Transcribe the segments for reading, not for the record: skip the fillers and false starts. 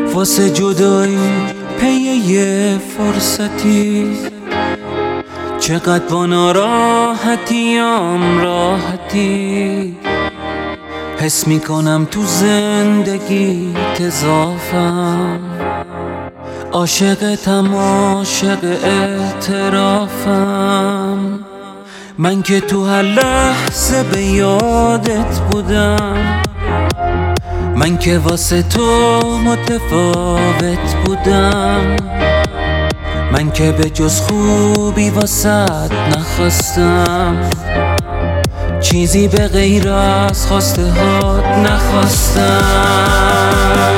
واسه جدایی پی یه فرصتی، چقدر با ناراحتیام راحتی. حس میکنم تو زندگی اضافم، عاشقتم عاشق اعترافم. من که تو هر لحظه به یادت بودم، من که واسه تو متفاوت بودم. من که به جز خوبی واسط نخواستم، چیزی به غیر از خواسته هات نخواستم.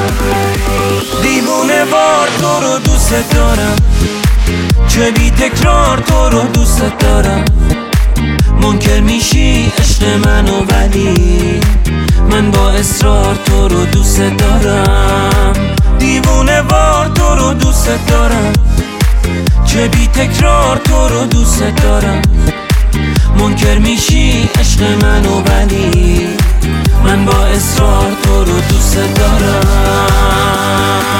دیوونه وار تو رو دوست دارم، چه بی تکرار تو رو دوست دارم. منکر میشی عشق منو ولی من با اصرار تو رو دوست دارم. دیوونه وار تو رو دوست دارم، چه بی تکرار تو رو دوست دارم. منکر میشی عشق منو ولی من با اصرار تو رو دوست دارم.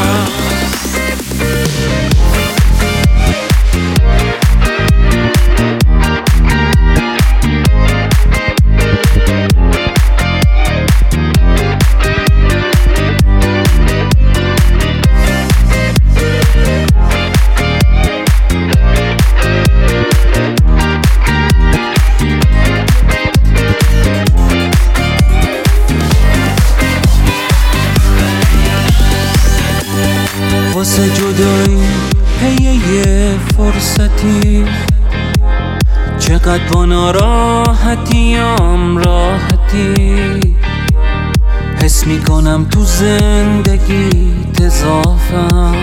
واسه جدایی پی یه فرصتی، چقدر با ناراحتیام راحتی. حس میکنم تو زندگی اضافم،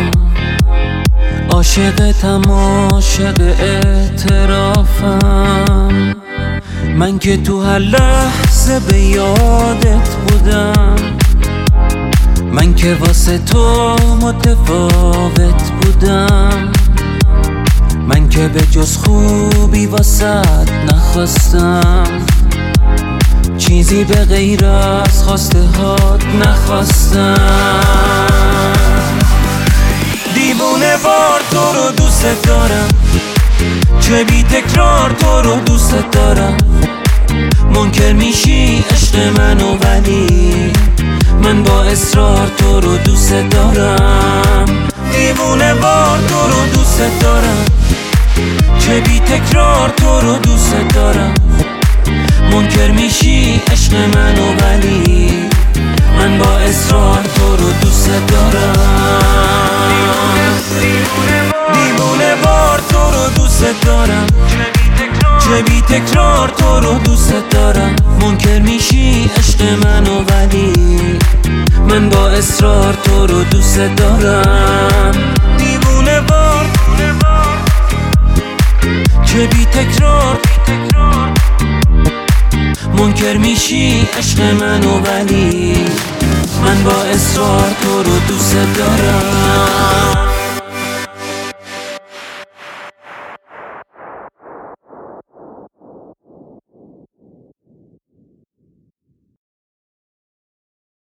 عاشقتم عاشق اعترافم. من که تو هر لحظه به یادت بودم، من که واسه تو متفاوت بودم. من که به جز خوبی واسط نخواستم، چیزی به غیر از خواسته هات نخواستم. دیوونه وار تو رو دوست دارم، چه بی تکرار تو رو دوست دارم. منکر میشی عشق منو ولی من با اصرار تو رو دوست دارم. دیوونه وار تو رو دوست دارم، چه بی تکرار تو رو دوست دارم. منکر میشی عشق منو ولی من با اصرار تو رو دوست دارم. دیوونه وار تو رو دوست دارم، چه بی تکرار تو رو دوست دارم. منکر میشی عشق منو ولی من با اصرار تو رو دوست دارم. دیوونه وار چه بی تکرار، منکر میشی عشق منو ولی من با اصرار تو رو دوست دارم.